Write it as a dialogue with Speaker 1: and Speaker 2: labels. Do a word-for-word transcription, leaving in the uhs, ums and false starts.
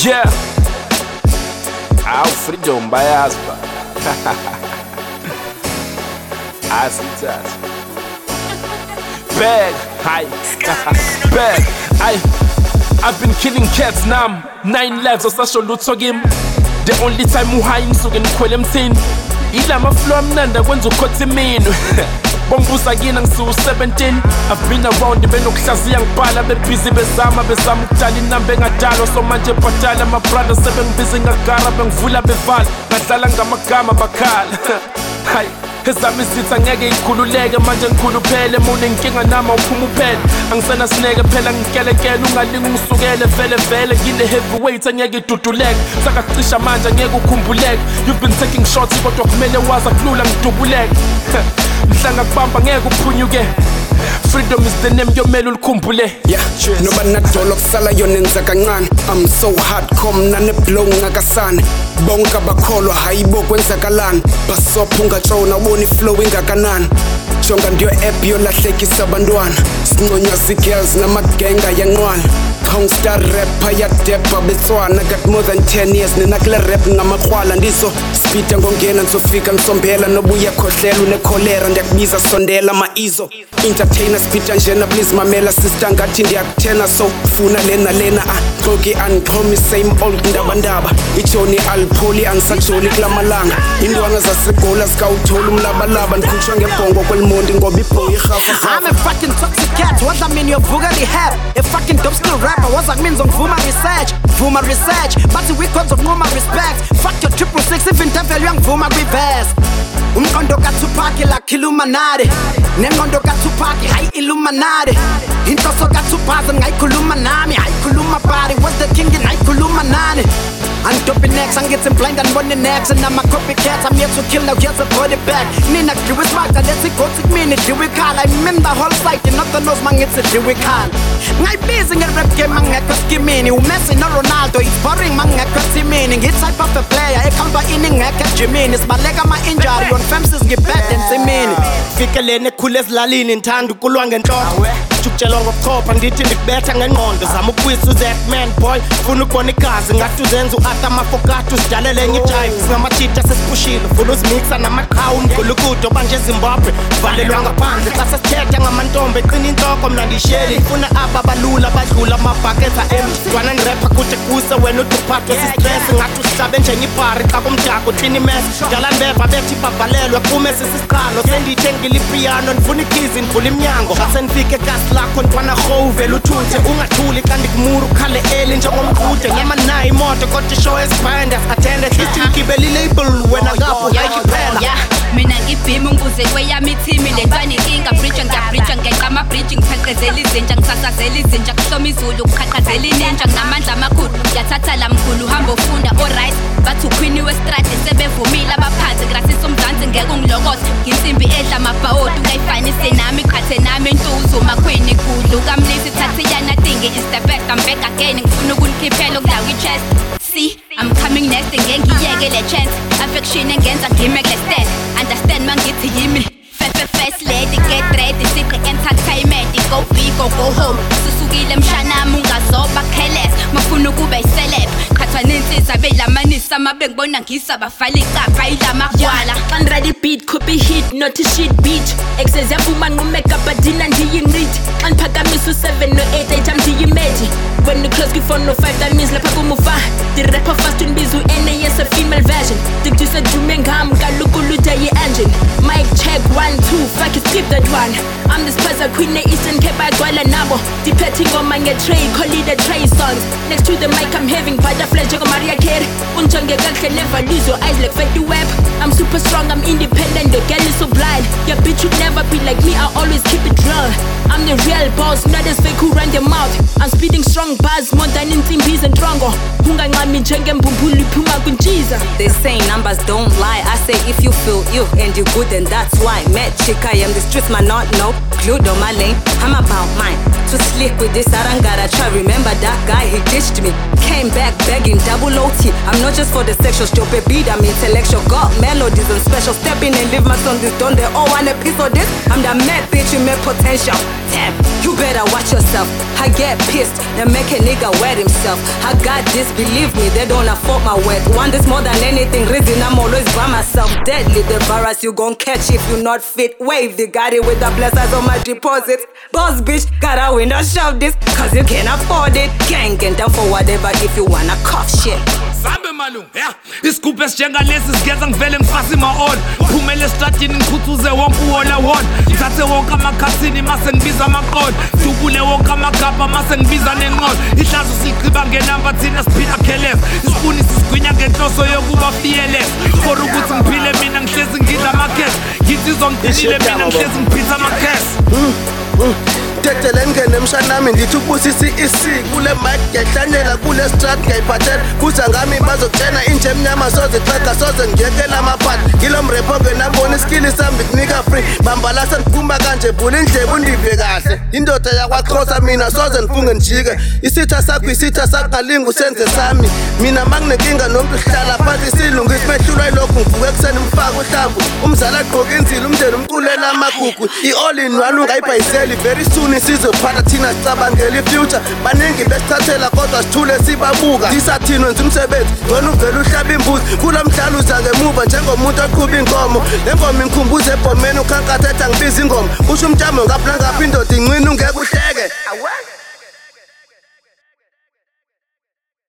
Speaker 1: Yeah. Awu freedom bayazi ba. Asithatha. Bag, hi. Bag, I. I've been killing cats now. Nine lives osasho lutho kimi. The only time uhigh ngisuke ngikhwele emthini. Ilama flow amnanda kwenza ukhothe mina. Bombuza kina ngisuku seventeen. I've been around benokuhlaziya ngibhala bebhizi bezama bezama ukudala inamba engadalwa so manje bhadala ama brothers sebengibiza ngagara bengivula bevala ngadlala ngamagama bakhala. Hayi ezami izitha ngeke ikhululeke manje ngikhuluphele mune inkinga nama uphuma uphele angisena sineke phela ngikelekele ungalinga ungisukele vele vele ngine heavyweight angeke iduduleke sakacisha manje ngeke ukhumbuleke you've been taking shots kodwa kumele wazi akulula ngidubuleke mhlanga kubamba ngeke uphunyuke. Freedom is the name yomele ulikhumbule.
Speaker 2: Yeah, noba nadolo kusala yona enza kancane. I'm so hardcore mna neblow ngakasane. Bonke abakholwa hayibo kwenzakalani. Basopha ungatshona ubona iflow ingakanani. Jonga ndiyo app yolahlekisa abantwana. Sinconywa zigirls namagenga yanqwala. Hongstar rapper yadepa betswana. Got more than ten years nina kule rap ngamakrwala ndiso speeda ngongena nizofika ngisombela nobuya khohlela unekholera ndiyakubiza sondela maizo entertainer speeda njena please mamela sister ngathi ndiyakuthena so funa lena lena ah xoki angiqhomi same old ndaba ndaba iJoni alpholi angisajoli kulamalanga indwana zasegola sikawuthola umlabalaba ndikhutshwa ngebhongo kwelimondi ngoba ibhoyi irhafa.
Speaker 3: I'm a fucking toxic cat what I mean you're vulgarly have a fucking dope skill rapper what I mean ngivuma research vuma research but we got of more respect fuck your triple six even devil young vuma reverse umqondo kaTupac la Illuminati nenqondo kaTupac hayi Illuminati inhloso kaTupac ngayikhuluma nami hayikhuluma body what's the king ngayikhuluma nani I'm doping next, I'm getting blind and running next and I'm a copycat, I'm here to kill now, here's a body back Nina, do it smart, let's go take me, do it call I mean the whole site, not the nose man, it's a do it call I'm busy in a rap game, I'm a cusky meaning Messi, no Ronaldo, it's boring, man, a cusky meaning It's type of a player, I come by inning, I catch you mean It's my leg, I'm injury, on femces get back and say meaning
Speaker 4: Fikelene kules lalini ntanda ukulwa ngenhloko Ukutshela ngokuchopha ndithi ndikubetha ngengqondo zama ukwisa that man boy funa ukubona igazi ngathi uzenza uata mafokatu sidalele enye jive singamachita sesipushile funa uzimixa namaqhawe umgulukudo banje eZimbabwe valelwa ngaphandle xa sesithetha ngamantombe eqina inhloko mna ndisheli funa aba balula badlula amabhaketha em dwana nirapper kude kuse wena uduphathwe sistress ngathi usihlabe njengebhari xa kumdako uthini mess dala ndeva bethi bavalelwe kume sisiqalo sendithe ngilipiano ndifuna ikhizi ndivula iminyango xa senifike gas lakho ntwana hovela uthuthe ungathuli kanti kumuru khale eli njengomqhude nyama nayi imoto kodwa show esibind attended history kibeli label wena ngapho hayiphela
Speaker 5: yeah mina ngibhima ngibuze kweyami team lentwana inkinga bridge ngiyabridge ngenqa ama bridge ngipheqezela izinja ngisasazela izinja kusoma izulu ukuqhaqhazela ininja nginamandla amakhulu ngiyathatha lamkhulu uhamba ufunda alright bathu queen westrade sebevumile abaphansi grasisa umzansi ngeke ungilokothe nginsimbi edla amabhawodi ungayifanise nami qhathe nami entuzo makhweni kudlu kamlisi thathiyana dingi is the best I'm back again ngifuna ukunikhiphela okudawo ichest see I'm coming next ngengiyeke le chance affection engenza ngime kule stand understand mangithi yimi Fefe first lady get ready siqe entertainment go big go go home susukile mshanami ungazoba careless mafuna ukube iceleb qhathwa nensizwa belamanisa mabe ngibona ngisaba fala iqapha ilama kwala
Speaker 6: can ready beat could be hit not a shit beat excess yavuma ngumeka badina ndiyinqidi xa ngiphakamisa seven no eight ayijam ndiyimedi when the close give no five that means lapha kumufa the rapper fast unbizu N A S a female version dikutse dume ngam kalukuluta yi engine mic check one two fuck it skip that one I'm the spicer queen Eastern Cape agwala nabo depending on my tray call it a tray songs next to the mic I'm having butterfly Jago Maria Carey unjonge kahle never lose your eyes like Fetty Wap I'm super strong I'm independent the girl is so blind your bitch would never be like me I always keep it real I'm the real boss not as fake who run their mouth I'm speeding strong bars more than insimbi's and trongo unganqami njengembumbulu iphuma kunjiza
Speaker 7: they say numbers don't lie I say if you feel ill and you good then that's why met chick I am the streets man not no glued on my lane I'm about mine too slick with this I don't gotta try remember that guy he ditched me came back begging double O T I'm not just for the sexual stupid beat I'm intellectual got melodies and special step in and leave my song this done they all want a piece of this I'm the mad bitch with mad potential Damn, you better watch yourself. I get pissed, then make a nigga wet himself. I got this, believe me, they don't afford my wet. Want this more than anything, reason I'm always by myself. Deadly, the virus you gon' catch if you not fit. Wave the got it with the blessers on my deposits. Boss bitch, gotta window shove this, cause you can't afford it. Gang get down for whatever if you wanna cough shit.
Speaker 1: Sambe malu, yeah. Isikuphe esinjengalesi sigeza ngivele ngifase ma-on. Phumele estradini ngikhuthuze wonke uwola wona. Ngithathe wonke amakhathini mase ngibiza amaqondo. Dubule wonke amagabha mase ngibiza nenqondo. Ihlazo siligqiba ngenamba thina siphila careless. Isifuni sisigwinya ngenhloso yokuba fearless. For ukuthi ngiphile mina ngihlezi ngidla amakhesi. Ngithi izongiqinile mina ngihlezi ngiphitha amakhesi.
Speaker 4: Tetele ngene emshanami ndithi ubusisi isi kule mic ngiyahlanyela kule strat ngiyiphathela kuza ngami bazokutshena inje emnyama soze xega soze ngiyekela amaphati ngilo mrepo ngenabona iskill sami kunika free bambalasa ndiphuma kanje vula indlebe undive kahle indoda yakwaXhosa mina soze ngifunge njike isitha sakho isitha saqalinga usenze sami mina manginenkinga nomuntu sihlala phansi silungisa mehlulwa lokhu ngivuke kuseni mfaka uhlamvu umzala agqoka inzilo umndeni umculela amagugu i-all in one ungayibhayiseli very soon sizophatha thina sicabangela ifuture baningi besithathela kodwa sithule sibabuka isathini wenza umsebenzi ngona uvela uhlaba imbuzi kula mdlalo uza ngemuva njengomuntu oqhuba inkomo le ngoma inkhumbuza ebhomeni ukhankatha ethi angibiza ingoma usho umtshamo ngaphi nangaphi indoda incwini ungeke uhleke